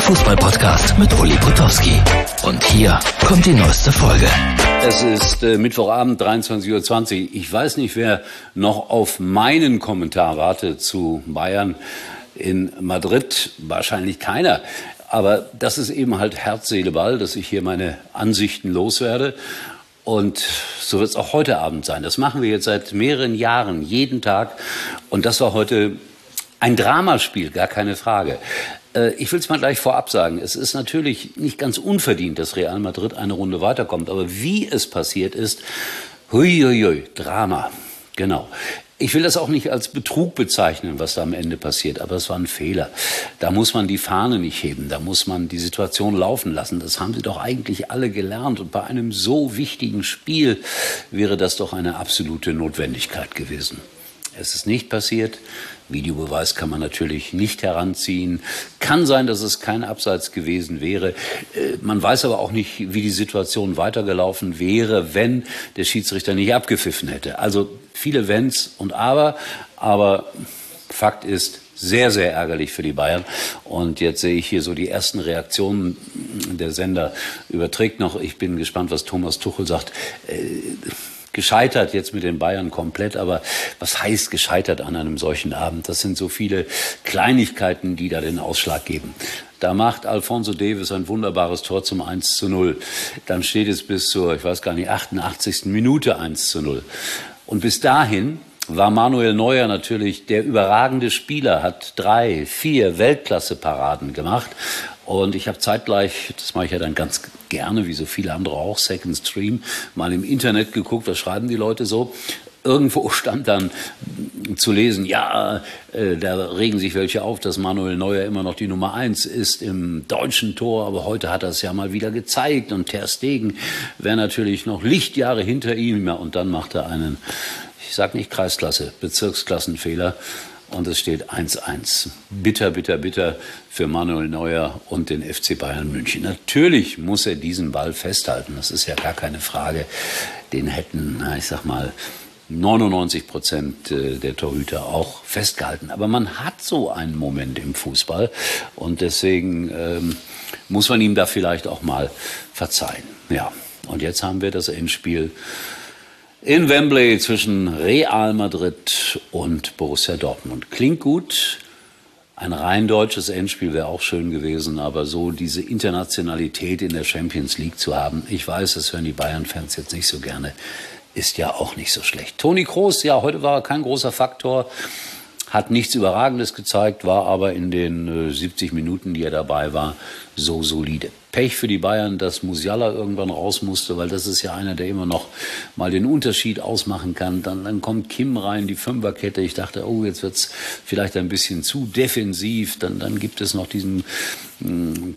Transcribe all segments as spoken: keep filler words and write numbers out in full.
Fußball-Podcast mit Uli Potowski. Und hier kommt die neueste Folge. Es ist äh, Mittwochabend, dreiundzwanzig Uhr zwanzig. Ich weiß nicht, wer noch auf meinen Kommentar wartet zu Bayern in Madrid. Wahrscheinlich keiner. Aber das ist eben halt Herz, Seele, Ball, dass ich hier meine Ansichten loswerde. Und so wird es auch heute Abend sein. Das machen wir jetzt seit mehreren Jahren, jeden Tag. Und das war heute ein Dramaspiel, gar keine Frage. Äh, ich will es mal gleich vorab sagen. Es ist natürlich nicht ganz unverdient, dass Real Madrid eine Runde weiterkommt. Aber wie es passiert ist, huiuiui, Drama, genau. Ich will das auch nicht als Betrug bezeichnen, was da am Ende passiert, aber es war ein Fehler. Da muss man die Fahne nicht heben, da muss man die Situation laufen lassen. Das haben sie doch eigentlich alle gelernt. Und bei einem so wichtigen Spiel wäre das doch eine absolute Notwendigkeit gewesen. Es ist nicht passiert. Videobeweis kann man natürlich nicht heranziehen. Kann sein, dass es kein Abseits gewesen wäre. Man weiß aber auch nicht, wie die Situation weitergelaufen wäre, wenn der Schiedsrichter nicht abgepfiffen hätte. Also viele Wenns und Aber. Aber Fakt ist, sehr, sehr ärgerlich für die Bayern. Und jetzt sehe ich hier so die ersten Reaktionen. Der Sender überträgt noch. Ich bin gespannt, was Thomas Tuchel sagt. Gescheitert jetzt mit den Bayern komplett, aber was heißt gescheitert an einem solchen Abend? Das sind so viele Kleinigkeiten, die da den Ausschlag geben. Da macht Alphonso Davies ein wunderbares Tor zum eins zu null. Dann steht es bis zur, ich weiß gar nicht, achtundachtzigsten Minute eins zu null. Und bis dahin war Manuel Neuer natürlich der überragende Spieler, hat drei, vier Weltklasse-Paraden gemacht. Und ich habe zeitgleich, das mache ich ja dann ganz gerne, wie so viele andere auch, Second Stream, mal im Internet geguckt, was schreiben die Leute so. Irgendwo stand dann zu lesen, ja, äh, da regen sich welche auf, dass Manuel Neuer immer noch die Nummer eins ist im deutschen Tor, aber heute hat er es ja mal wieder gezeigt und Ter Stegen wäre natürlich noch Lichtjahre hinter ihm. Ja, und dann macht er einen, ich sag nicht Kreisklasse, Bezirksklassenfehler. Und es steht eins eins. Bitter, bitter, bitter für Manuel Neuer und den F C Bayern München. Natürlich muss er diesen Ball festhalten. Das ist ja gar keine Frage. Den hätten, ich sag mal, neunundneunzig Prozent der Torhüter auch festgehalten. Aber man hat so einen Moment im Fußball. Und deswegen ähm, muss man ihm da vielleicht auch mal verzeihen. Ja, und jetzt haben wir das Endspiel in Wembley zwischen Real Madrid und Borussia Dortmund. Klingt gut. Ein rein deutsches Endspiel wäre auch schön gewesen, aber so diese Internationalität in der Champions League zu haben, ich weiß, das hören die Bayern-Fans jetzt nicht so gerne, ist ja auch nicht so schlecht. Toni Kroos, ja, heute war er kein großer Faktor, hat nichts Überragendes gezeigt, war aber in den äh, siebzig Minuten, die er dabei war, so solide. Pech für die Bayern, dass Musiala irgendwann raus musste, weil das ist ja einer, der immer noch mal den Unterschied ausmachen kann. Dann, dann kommt Kim rein, die Fünferkette. Ich dachte, oh, jetzt wird's vielleicht ein bisschen zu defensiv. Dann, dann gibt es noch diesen mh,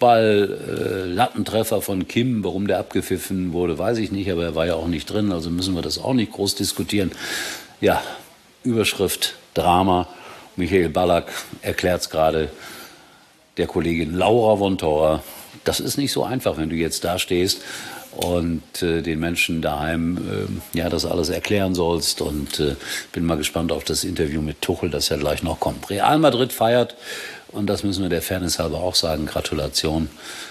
Kopfball-Lattentreffer äh, von Kim. Warum der abgepfiffen wurde, weiß ich nicht, aber er war ja auch nicht drin. Also müssen wir das auch nicht groß diskutieren. Ja, Überschrift, Drama. Michael Ballack erklärt's gerade der Kollegin Laura von Thora. Das ist nicht so einfach, wenn du jetzt da stehst und äh, den Menschen daheim äh, ja das alles erklären sollst. Und äh, bin mal gespannt auf das Interview mit Tuchel, das ja gleich noch kommt. Real Madrid feiert, und das müssen wir der Fairness halber auch sagen, Gratulation.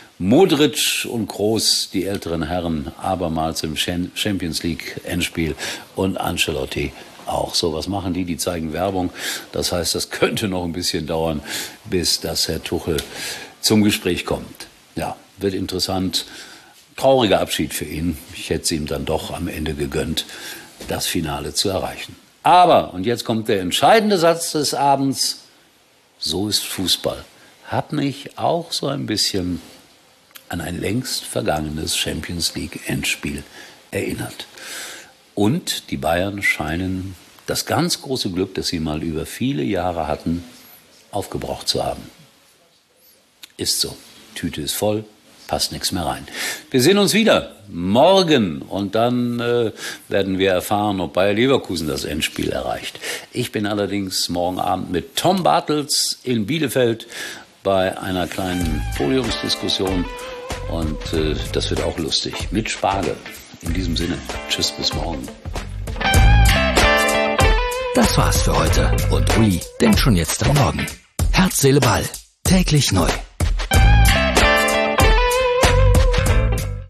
Modric und Kroos, die älteren Herren, abermals im Champions League Endspiel, und Ancelotti auch. So, was machen die? Die zeigen Werbung. Das heißt, das könnte noch ein bisschen dauern, bis das Herr Tuchel zum Gespräch kommt. Ja, wird interessant. Trauriger Abschied für ihn. Ich hätte es ihm dann doch am Ende gegönnt, das Finale zu erreichen. Aber, und jetzt kommt der entscheidende Satz des Abends, so ist Fußball. Hab mich auch so ein bisschen an ein längst vergangenes Champions League Endspiel erinnert. Und die Bayern scheinen das ganz große Glück, das sie mal über viele Jahre hatten, aufgebraucht zu haben. Ist so. Tüte ist voll, passt nichts mehr rein. Wir sehen uns wieder morgen und dann äh, werden wir erfahren, ob Bayer Leverkusen das Endspiel erreicht. Ich bin allerdings morgen Abend mit Tom Bartels in Bielefeld bei einer kleinen Podiumsdiskussion und äh, das wird auch lustig. Mit Spargel. In diesem Sinne, tschüss, bis morgen. Das war's für heute und Uli denkt schon jetzt am Morgen. Herz, Seele, Ball. Täglich neu.